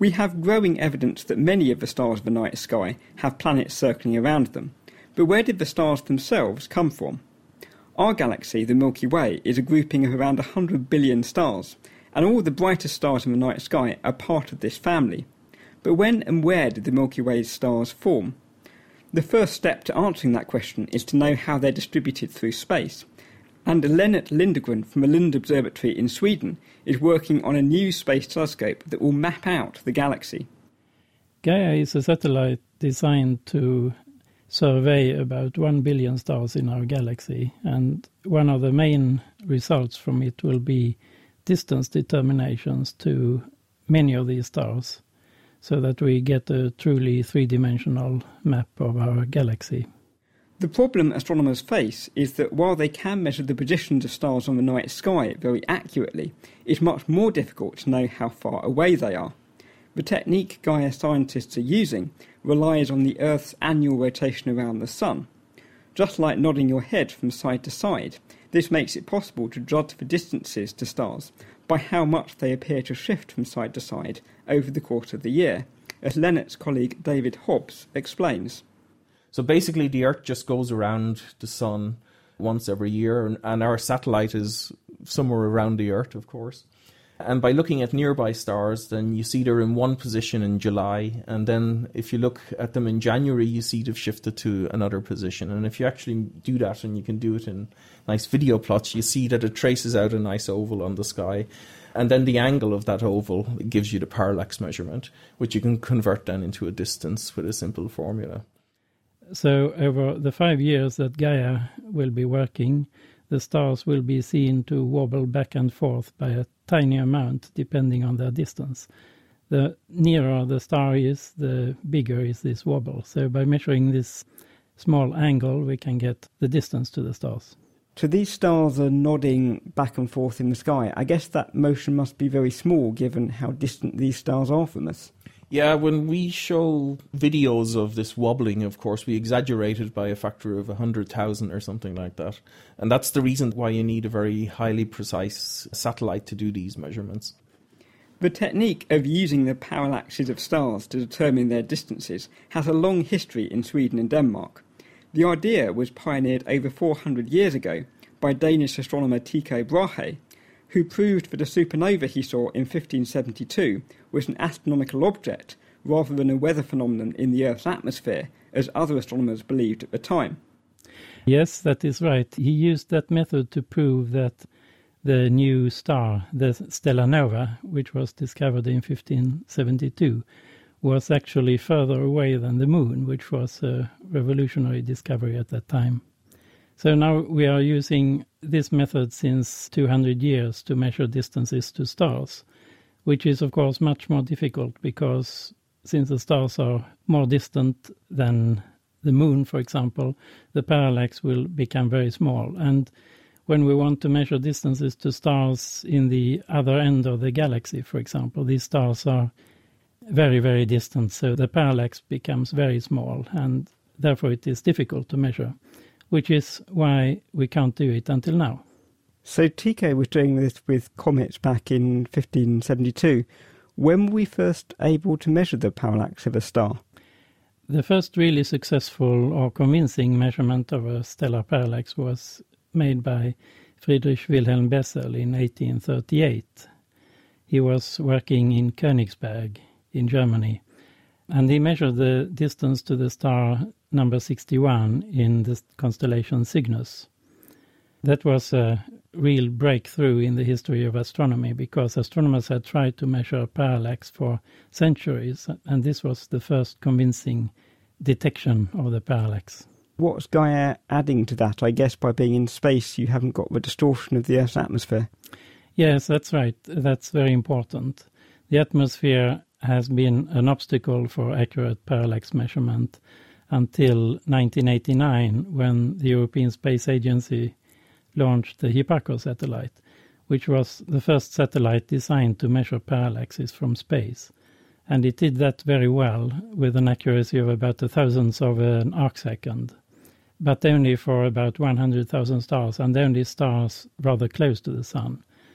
We have growing evidence that many of the stars of the night sky have planets circling around them. But where did the stars themselves come from? Our galaxy, the Milky Way, is a grouping of around 100 billion stars, and all the brightest stars in the night sky are part of this family. But when and where did the Milky Way's stars form? The first step to answering that question is to know how they're distributed through space. And Lennart Lindegren from the Lund Observatory in Sweden is working on a new space telescope that will map out the galaxy. Gaia is a satellite designed to survey about 1 billion stars in our galaxy, and one of the main results from it will be distance determinations to many of these stars, so that we get a truly three-dimensional map of our galaxy. The problem astronomers face is that while they can measure the positions of stars on the night sky very accurately, it's much more difficult to know how far away they are. The technique Gaia scientists are using relies on the Earth's annual rotation around the Sun. Just like nodding your head from side to side, this makes it possible to judge the distances to stars by how much they appear to shift from side to side over the course of the year, as Lennart's colleague David Hobbs explains. So basically the Earth just goes around the Sun once every year, and our satellite is somewhere around the Earth, of course. And by looking at nearby stars, then you see they're in one position in July, and then if you look at them in January, you see they've shifted to another position. And if you actually do that, and you can do it in nice video plots, you see that it traces out a nice oval on the sky. And then the angle of that oval gives you the parallax measurement, which you can convert then into a distance with a simple formula. So over the 5 years that Gaia will be working, the stars will be seen to wobble back and forth by a tiny amount depending on their distance. The nearer the star is, the bigger is this wobble. So by measuring this small angle, we can get the distance to the stars. So these stars are nodding back and forth in the sky. I guess that motion must be very small given how distant these stars are from us. Yeah, when we show videos of this wobbling, of course, we exaggerate it by a factor of 100,000 or something like that. And that's the reason why you need a very highly precise satellite to do these measurements. The technique of using the parallaxes of stars to determine their distances has a long history in Sweden and Denmark. The idea was pioneered over 400 years ago by Danish astronomer Tycho Brahe, who proved that a supernova he saw in 1572 was an astronomical object rather than a weather phenomenon in the Earth's atmosphere, as other astronomers believed at the time. Yes, that is right. He used that method to prove that the new star, the Stella Nova, which was discovered in 1572, was actually further away than the Moon, which was a revolutionary discovery at that time. So now we are using this method since 200 years to measure distances to stars, which is of course much more difficult because since the stars are more distant than the Moon, for example, the parallax will become very small. And when we want to measure distances to stars in the other end of the galaxy, for example, these stars are very, very distant, so the parallax becomes very small, and therefore it is difficult to measure, which is why we can't do it until now. So Tycho was doing this with comets back in 1572. When were we first able to measure the parallax of a star? The first really successful or convincing measurement of a stellar parallax was made by Friedrich Wilhelm Bessel in 1838. He was working in Königsberg in Germany, and he measured the distance to the star number 61 in the constellation Cygnus. That was a real breakthrough in the history of astronomy because astronomers had tried to measure parallax for centuries, and this was the first convincing detection of the parallax. What's Gaia adding to that? I guess by being in space you haven't got the distortion of the Earth's atmosphere. Yes, that's right. That's very important. The atmosphere has been an obstacle for accurate parallax measurement until 1989, when the European Space Agency launched the Hipparcos satellite, which was the first satellite designed to measure parallaxes from space. And it did that very well, with an accuracy of about 1,000th of an arcsecond, but only for about 100,000 stars, and only stars rather close to the Sun.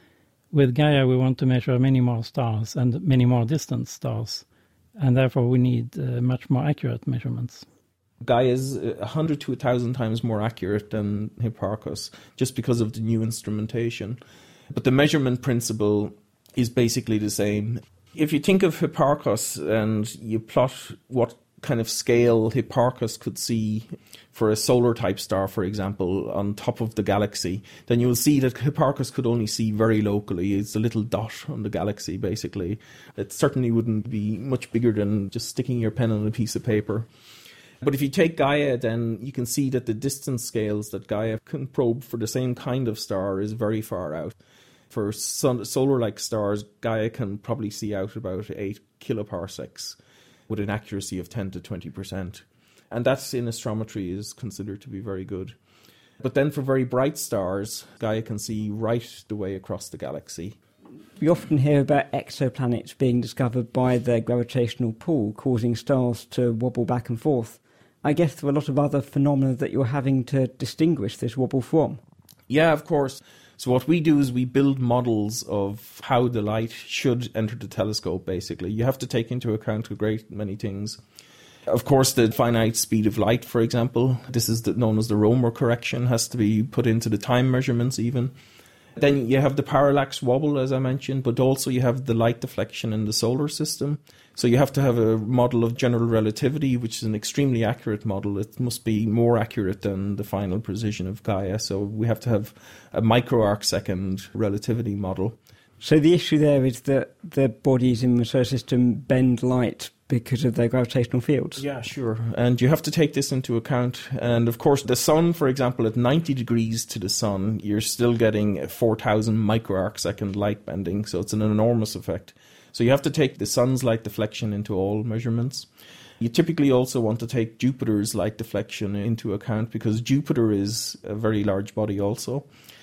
With Gaia, we want to measure many more stars and many more distant stars, and therefore we need much more accurate measurements. Gaia is 100 to 1,000 times more accurate than Hipparchus, just because of the new instrumentation. But the measurement principle is basically the same. If you think of Hipparchus and you plot what kind of scale Hipparchus could see for a solar type star, for example, on top of the galaxy, then you will see that Hipparchus could only see very locally. It's a little dot on the galaxy, basically. It certainly wouldn't be much bigger than just sticking your pen on a piece of paper. But if you take Gaia, then you can see that the distance scales that Gaia can probe for the same kind of star is very far out. For solar-like stars, Gaia can probably see out about 8 kiloparsecs with an accuracy of 10 to 20%. And that in astrometry is considered to be very good. But then for very bright stars, Gaia can see right the way across the galaxy. We often hear about exoplanets being discovered by their gravitational pull, causing stars to wobble back and forth. I guess there are a lot of other phenomena that you're having to distinguish this wobble from. Yeah, of course. So what we do is we build models of how the light should enter the telescope, basically. You have to take into account a great many things. Of course, the finite speed of light, for example, this is known as the Romer correction, has to be put into the time measurements even. Then you have the parallax wobble, as I mentioned, but also you have the light deflection in the solar system. So you have to have a model of general relativity, which is an extremely accurate model. It must be more accurate than the final precision of Gaia. So we have to have a micro-arcsecond relativity model. So the issue there is that the bodies in the solar system bend light because of their gravitational fields. Yeah, sure. And you have to take this into account. And of course, the sun, for example, at 90 degrees to the sun, you're still getting 4,000 microarcsecond light bending. So it's an enormous effect. So you have to take the sun's light deflection into all measurements. You typically also want to take Jupiter's light deflection into account because Jupiter is a very large body also.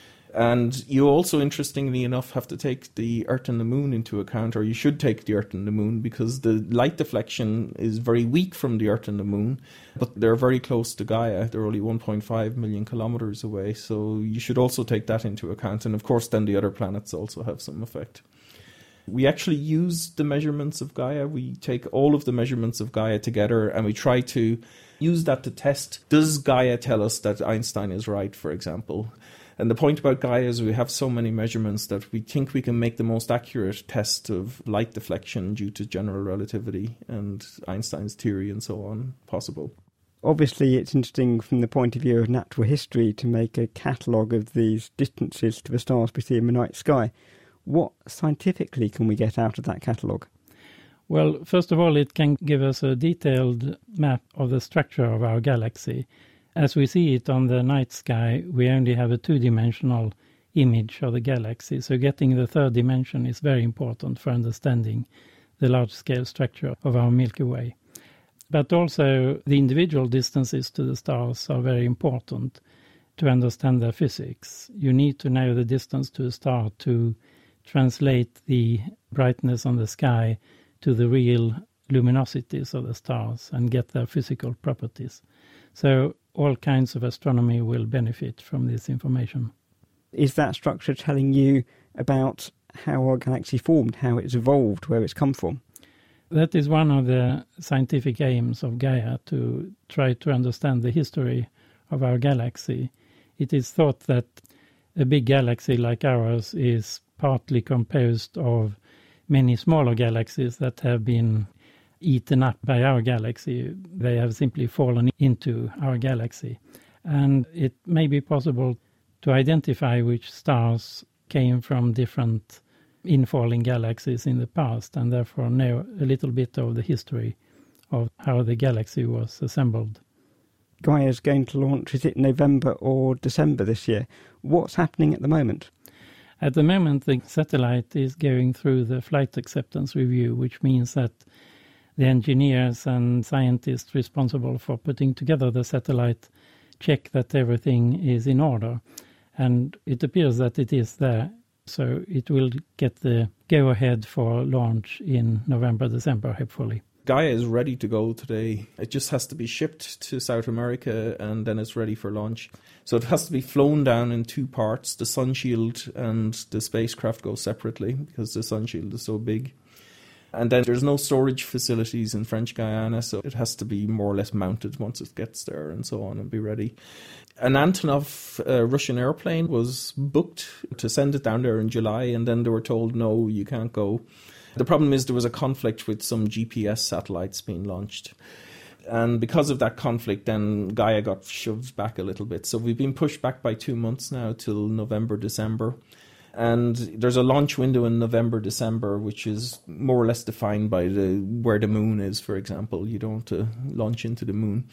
And you also, interestingly enough, have to take the Earth and the Moon into account, or you should take the Earth and the Moon, because the light deflection is very weak from the Earth and the Moon, but they're very close to Gaia. They're only 1.5 million kilometers away, so you should also take that into account. And of course, then the other planets also have some effect. We actually use the measurements of Gaia. We take all of the measurements of Gaia together and we try to use that to test, does Gaia tell us that Einstein is right, for example? And the point about Gaia is we have so many measurements that we think we can make the most accurate test of light deflection due to general relativity and Einstein's theory and so on possible. Obviously, it's interesting from the point of view of natural history to make a catalogue of these distances to the stars we see in the night sky. What scientifically can we get out of that catalogue? Well, first of all, it can give us a detailed map of the structure of our galaxy. As we see it on the night sky, we only have a two-dimensional image of the galaxy, so getting the third dimension is very important for understanding the large-scale structure of our Milky Way. But also the individual distances to the stars are very important to understand their physics. You need to know the distance to a star to translate the brightness on the sky to the real luminosities of the stars and get their physical properties. So all kinds of astronomy will benefit from this information. Is that structure telling you about how our galaxy formed, how it's evolved, where it's come from? That is one of the scientific aims of Gaia, to try to understand the history of our galaxy. It is thought that a big galaxy like ours is partly composed of many smaller galaxies that have been eaten up by our galaxy. They have simply fallen into our galaxy. And it may be possible to identify which stars came from different infalling galaxies in the past, and therefore know a little bit of the history of how the galaxy was assembled. Gaia is going to launch, is it November or December this year? What's happening at the moment? At the moment, the satellite is going through the flight acceptance review, which means that the engineers and scientists responsible for putting together the satellite check that everything is in order. And it appears that it is there. So it will get the go-ahead for launch in November, December, hopefully. Gaia is ready to go today. It just has to be shipped to South America and then it's ready for launch. So it has to be flown down in 2 parts. The Sunshield and the spacecraft go separately because the Sunshield is so big. And then there's no storage facilities in French Guiana, so it has to be more or less mounted once it gets there and so on and be ready. An Antonov Russian airplane was booked to send it down there in July, and then they were told, no, you can't go. The problem is there was a conflict with some GPS satellites being launched. And because of that conflict, then Gaia got shoved back a little bit. So we've been pushed back by 2 months now till November, December. And there's a launch window in November, December, which is more or less defined by where the moon is, for example. You don't want to launch into the moon.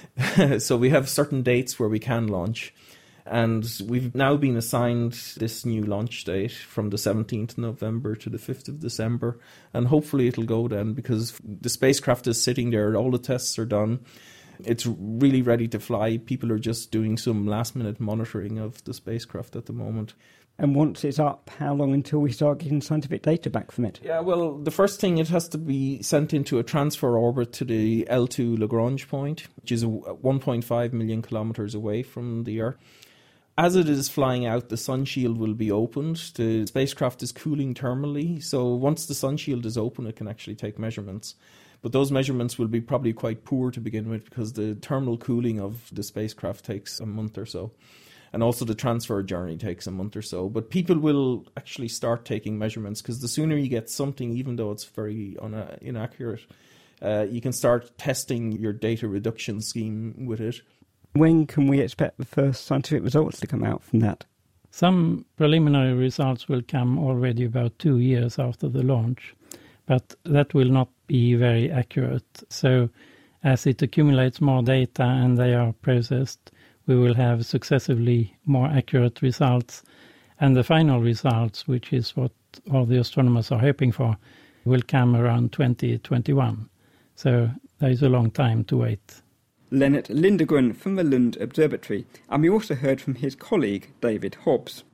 So we have certain dates where we can launch. And we've now been assigned this new launch date from the 17th of November to the 5th of December. And hopefully it'll go then, because the spacecraft is sitting there, all the tests are done. It's really ready to fly. People are just doing some last-minute monitoring of the spacecraft at the moment. And once it's up, how long until we start getting scientific data back from it? Yeah, well, the first thing, it has to be sent into a transfer orbit to the L2 Lagrange point, which is 1.5 million kilometers away from the Earth. As it is flying out, the Sunshield will be opened. The spacecraft is cooling thermally, so once the Sunshield is open, it can actually take measurements. But those measurements will be probably quite poor to begin with, because the thermal cooling of the spacecraft takes a month or so. And also the transfer journey takes a month or so. But people will actually start taking measurements, because the sooner you get something, even though it's very inaccurate, you can start testing your data reduction scheme with it. When can we expect the first scientific results to come out from that? Some preliminary results will come already about 2 years after the launch, but that will not be very accurate. So as it accumulates more data and they are processed, we will have successively more accurate results. And the final results, which is what all the astronomers are hoping for, will come around 2021. So there is a long time to wait. Lennart Lindegren from the Lund Observatory, and we also heard from his colleague David Hobbs.